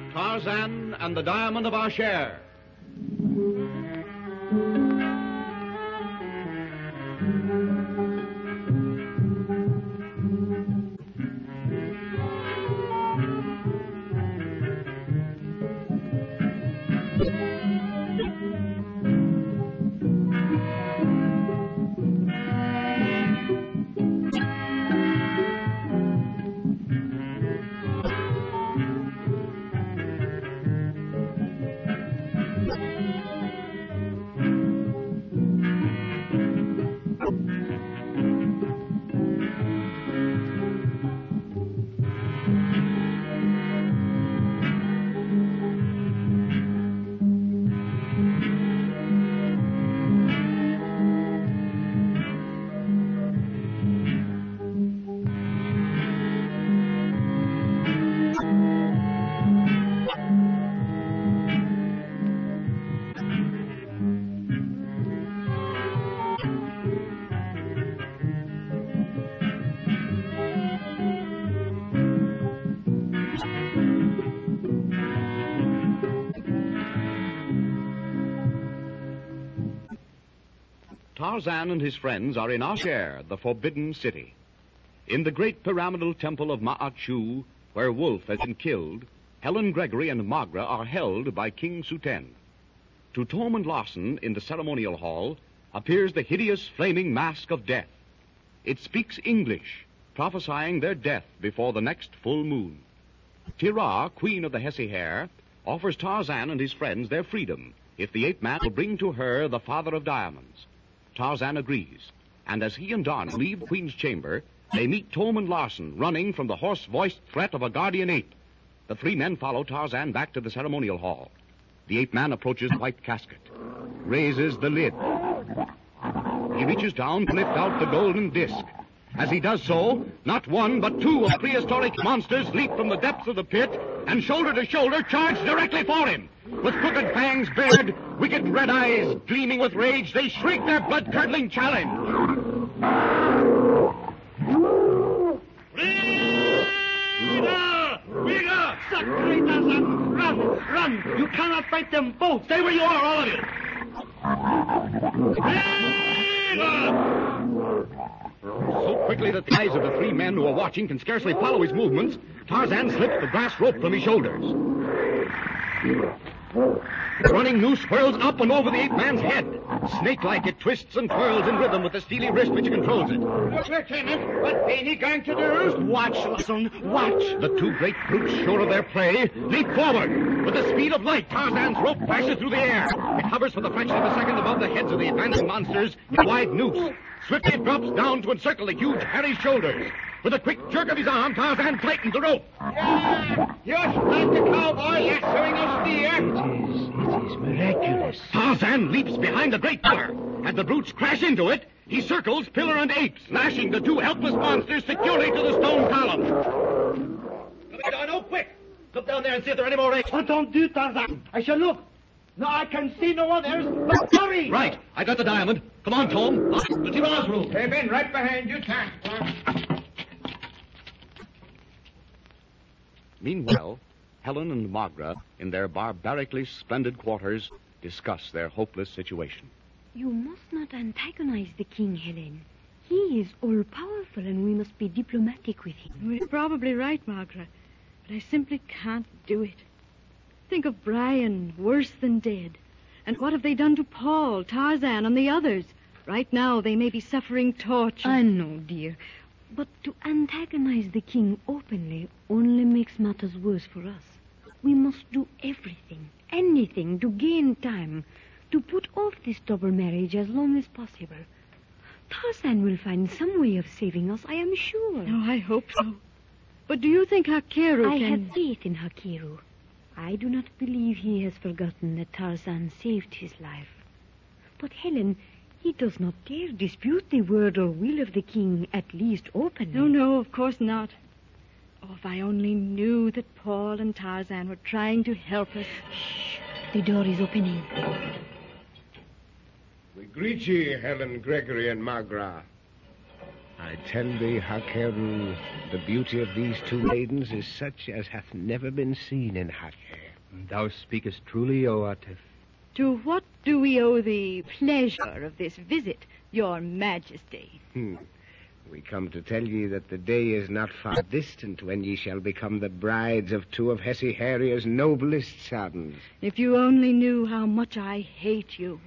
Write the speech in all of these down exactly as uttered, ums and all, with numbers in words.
Tarzan and the Diamond of Asher. Tarzan and his friends are in Asher, the Forbidden City. In the great pyramidal temple of Ma'at-Shu, where Wolf has been killed, Helen Gregory and Magra are held by King Suten. To Tom and Lawson, in the ceremonial hall, appears the hideous flaming mask of death. It speaks English, prophesying their death before the next full moon. Tira, queen of the Hesse Hair, offers Tarzan and his friends their freedom if the ape man will bring to her the father of diamonds. Tarzan agrees, and as he and Don leave the Queen's chamber, they meet Tom and Lawson running from the hoarse-voiced threat of a guardian ape. The three men follow Tarzan back to the ceremonial hall. The ape man approaches the white casket, raises the lid. He reaches down to lift out the golden disc. As he does so, not one but two of the prehistoric monsters leap from the depths of the pit and shoulder to shoulder charge directly for him. With crooked fangs bared, wicked red eyes gleaming with rage, they shriek their blood-curdling challenge. Rita! Rita! Sacritas! Run! Run! You cannot fight them both! Stay where you are, all of you! Rita! So quickly that the eyes of the three men who are watching can scarcely follow his movements, Tarzan slips the brass rope from his shoulders. The running noose whirls up and over the ape-man's head. Snake-like, it twists and twirls in rhythm with the steely wrist which controls it. Look, Lieutenant, what ain't he going to do? Watch, Lawson, watch. The two great brutes, sure of their prey, leap forward. With the speed of light, Tarzan's rope flashes through the air. It hovers for the fraction of a second above the heads of the advancing monsters in a wide noose. Swiftly it drops down to encircle the huge, hairy shoulders. With a quick jerk of his arm, Tarzan tightens the rope. Yeah, you're like the cowboy lassoing a steer. It is, it is miraculous. Tarzan leaps behind the great pillar. As the brutes crash into it, he circles pillar and ape, lashing the two helpless monsters securely to the stone column. Come on, oh, quick! Look down there and see if there are any more apes. Oh, don't do, Tarzan. I shall look. No, I can see no others. But hurry! Right, I got the diamond. Come on, Tom. To Tira's room. Hey, Ben, right behind you, Tom. Meanwhile, Helen and Magra, in their barbarically splendid quarters, discuss their hopeless situation. You must not antagonize the king, Helen. He is all-powerful, and we must be diplomatic with him. You're probably right, Magra, but I simply can't do it. Think of Brian, worse than dead. And what have they done to Paul, Tarzan, and the others? Right now, they may be suffering torture. I know, dear. But to antagonize the king openly only makes matters worse for us. We must do everything, anything, to gain time, to put off this double marriage as long as possible. Tarzan will find some way of saving us, I am sure. Oh, I hope so. But do you think Hakeru I can... have faith in Hakeru. I do not believe he has forgotten that Tarzan saved his life. But, Helen, he does not dare dispute the word or will of the king, at least openly. No, no, of course not. Oh, if I only knew that Paul and Tarzan were trying to help us. Shh, the door is opening. We greet ye, Helen Gregory and Magra. I tell thee, Hakeru, the beauty of these two maidens is such as hath never been seen in Haker. Thou speakest truly, O Atef. To what do we owe the pleasure of this visit, Your Majesty? Hmm. We come to tell ye that the day is not far distant when ye shall become the brides of two of Hesse Harrier's noblest sons. If you only knew how much I hate you.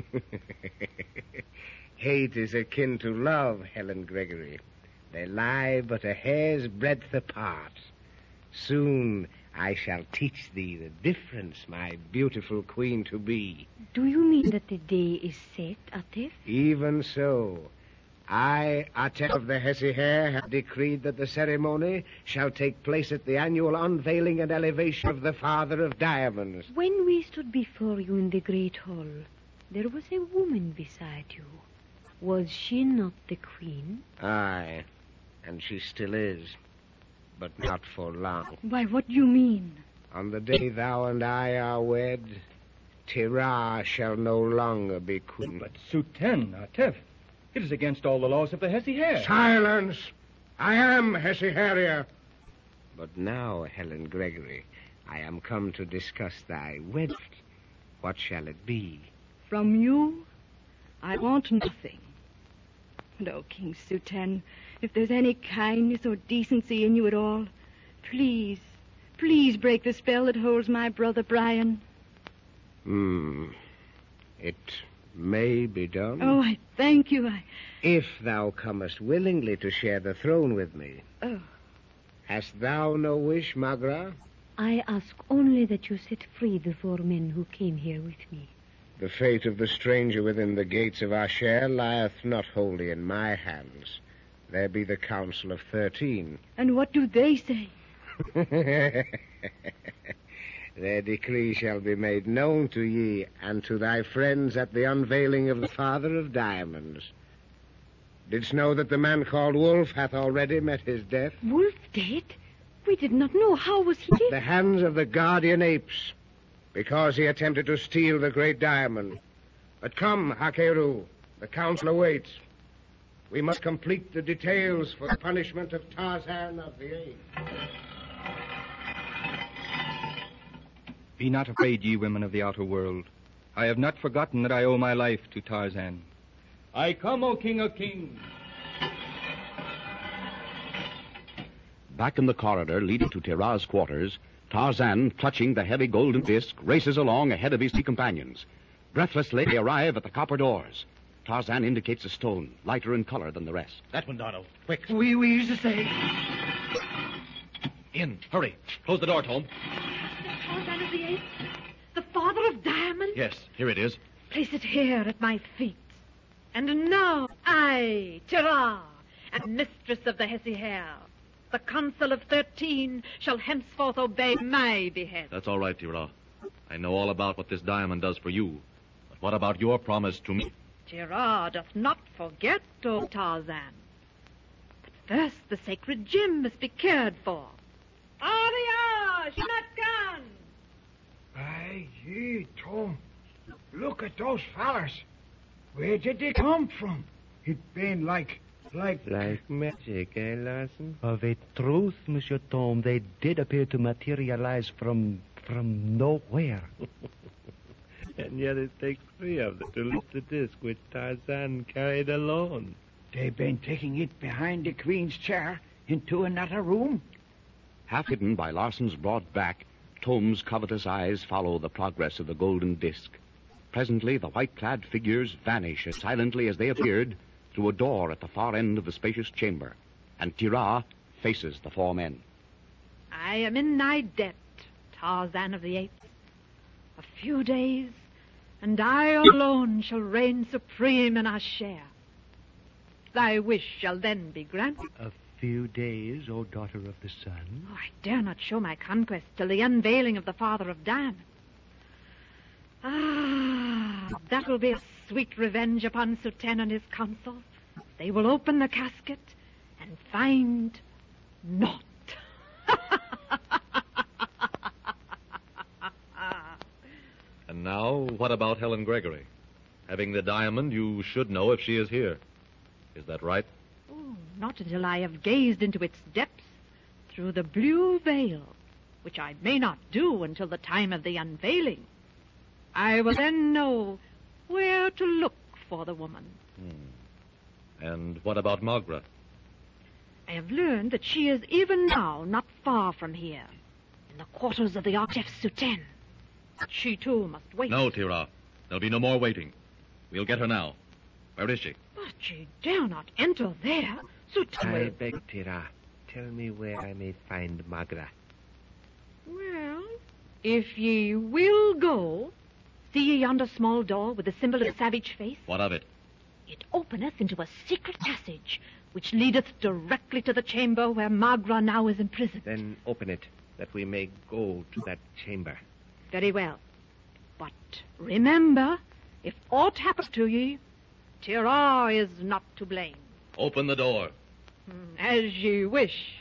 Hate is akin to love, Helen Gregory. They lie but a hair's breadth apart. Soon I shall teach thee the difference, my beautiful queen to be. Do you mean that the day is set, Atef? Even so. I, Atef of the Hesse Hair, have decreed that the ceremony shall take place at the annual unveiling and elevation of the Father of Diamonds. When we stood before you in the great hall, there was a woman beside you. Was she not the queen? Aye, and she still is, but not for long. Why, what do you mean? On the day thou and I are wed, Tira shall no longer be queen. But Sultan, Atef, it is against all the laws of the Hesse Hair. Silence! I am Hesse Harrier. But now, Helen Gregory, I am come to discuss thy wedding. What shall it be? From you, I want nothing. No, King Sultan, if there's any kindness or decency in you at all, please, please break the spell that holds my brother Brian. Hmm. It may be done. Oh, I thank you. I... If thou comest willingly to share the throne with me. Oh. Hast thou no wish, Magra? I ask only that you set free the four men who came here with me. The fate of the stranger within the gates of Asher lieth not wholly in my hands. There be the Council of Thirteen. And what do they say? Their decree shall be made known to ye and to thy friends at the unveiling of the Father of Diamonds. Didst know that the man called Wolf hath already met his death? Wolf dead? We did not know. How was he dead? The hands of the guardian apes, because he attempted to steal the great diamond. But come, Hakeru, the council awaits. We must complete the details for the punishment of Tarzan of the Eight. Be not afraid, ye women of the outer world. I have not forgotten that I owe my life to Tarzan. I come, O King of Kings. Back in the corridor leading to Tira's quarters, Tarzan, clutching the heavy golden disc, races along ahead of his two companions. Breathlessly, they arrive at the copper doors. Tarzan indicates a stone, lighter in color than the rest. That one, Donald. Quick. We, we used to say... In. Hurry. Close the door, Tom. Tarzan of the Eighth? The Father of Diamonds? Yes, here it is. Place it here at my feet. And now I, Tira, am mistress of the Hesse Hair. The Council of Thirteen shall henceforth obey my behest. That's all right, Tira. I know all about what this diamond does for you. But what about your promise to me? Tira doth not forget, O Tarzan. But first the sacred gem must be cared for. Aria, Shnatkan! Aye, gee, Tom. Look at those fellas. Where did they come from? It been like, like... Like magic, eh, Larson? Of a truth, Monsieur Tom, they did appear to materialize from, from nowhere. And yet it takes three of them to lift the disc which Tarzan carried alone. They've been taking it behind the Queen's chair into another room. Half hidden by Larson's broad back, Tom's covetous eyes follow the progress of the golden disc. Presently, the white-clad figures vanish as silently as they appeared through a door at the far end of the spacious chamber, and Tira faces the four men. I am in thy debt, Tarzan of the Apes. A few days, and I alone shall reign supreme in Asher. Thy wish shall then be granted. A few days, O daughter of the sun. Oh, I dare not show my conquest till the unveiling of the Father of Diamonds. Ah, that will be a sweet revenge upon Sultan and his council. They will open the casket and find naught. And now, what about Helen Gregory? Having the diamond, you should know if she is here. Is that right? Oh, not until I have gazed into its depths through the blue veil. which I may not do until the time of the unveiling. I will then know where to look for the woman. Hmm. And what about Magra? I have learned that she is even now not far from here, in the quarters of the Archef Suten. But she, too, must wait. No, Tira. There'll be no more waiting. We'll get her now. Where is she? But she dare not enter there. Suten I will... beg, Tira, tell me where I may find Magra. Well, if ye will go, see ye yonder small door with the symbol of a savage face? What of it? It openeth into a secret passage, which leadeth directly to the chamber where Magra now is imprisoned. Then open it, that we may go to that chamber. Very well. But remember, if aught happens to ye, Tira is not to blame. Open the door. As ye wish.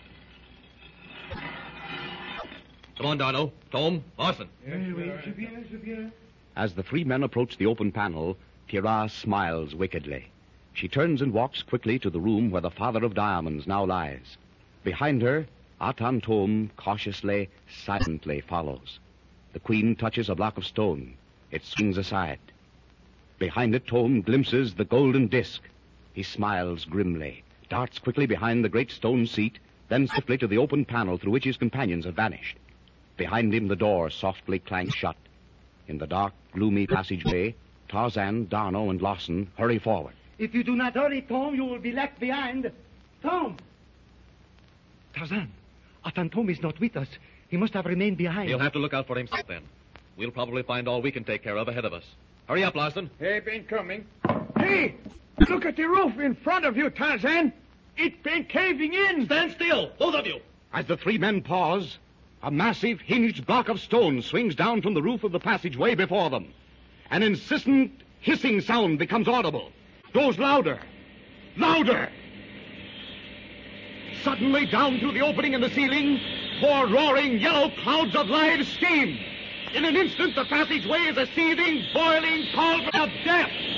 Come on, Darno. Tom, Larson. As the three men approach the open panel, Tira smiles wickedly. She turns and walks quickly to the room where the Father of Diamonds now lies. Behind her, Atan Tom cautiously, silently follows. The queen touches a block of stone. It swings aside. Behind it, Tom glimpses the golden disc. He smiles grimly, darts quickly behind the great stone seat, then swiftly to the open panel through which his companions have vanished. Behind him, the door softly clanks shut. In the dark, gloomy passageway, Tarzan, Darno, and Lawson hurry forward. If you do not hurry, Tom, you will be left behind. Tom! Tarzan, Atan Tom is not with us. He must have remained behind. He'll have to look out for himself then. We'll probably find all we can take care of ahead of us. Hurry up, Larson. Hey, been coming. Hey, look at the roof in front of you, Tarzan. It's been caving in. Stand still, both of you. As the three men pause, a massive hinged block of stone swings down from the roof of the passageway before them. An insistent hissing sound becomes audible, grows louder, louder. Suddenly, down through the opening in the ceiling, pour roaring yellow clouds of live steam. In an instant, the passageway is a seething, boiling cauldron of death.